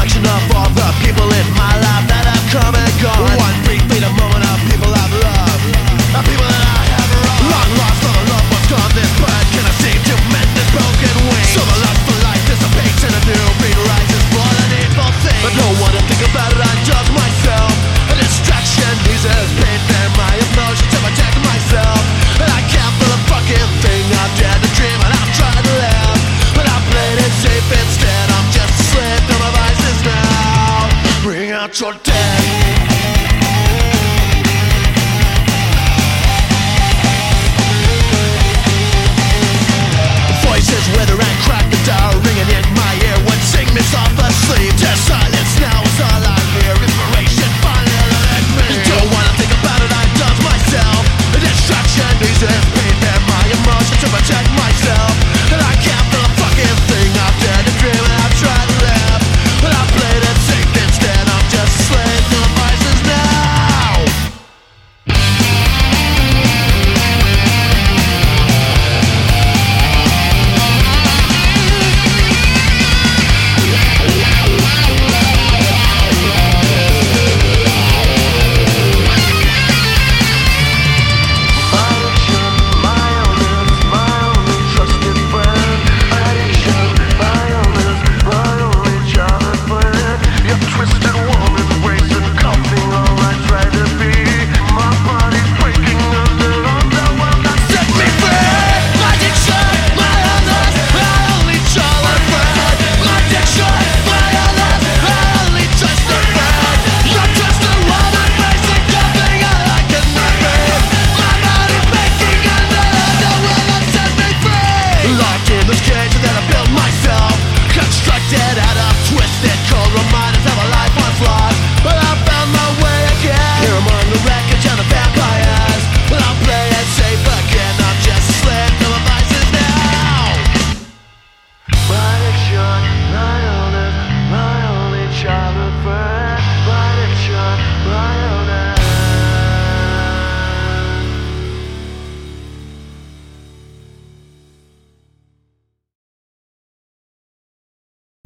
reflection of all the people in my life that have come and gone. One brief fleeting moment of people I've loved, of people that I have wronged. Long lost for the loved ones gone. This bird cannot seem to mend this broken wing. So the lust for life dissipates and a new breed rises for the needful thing. But no one to think about it, I'm just myself. A distraction eases pain and my emotions to protect myself. And I can't feel a fucking thing. I'm dead to dream and I'm trying to live, but I played it safe instead. I'm just a slave to my vices now. Bring out your dead.